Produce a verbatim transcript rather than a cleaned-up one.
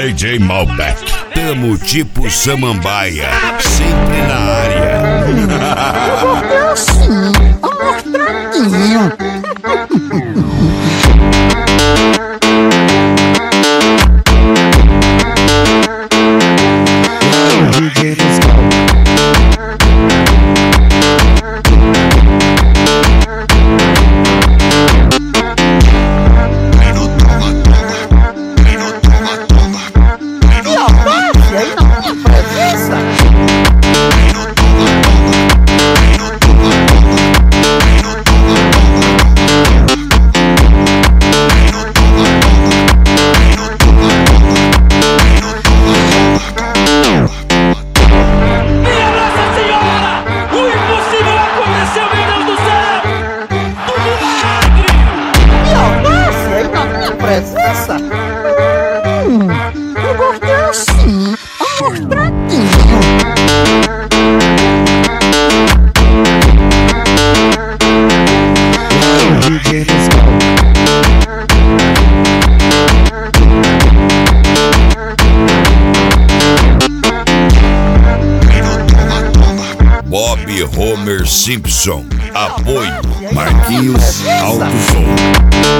D J Malbec. Tamo tipo samambaia, sempre na área. Eu vou ter assim, amostradinho. Presença? Hum, eu gostei assim, amostradinho. Bob Homer Simpson. Apoio Marquinhos Alto Som.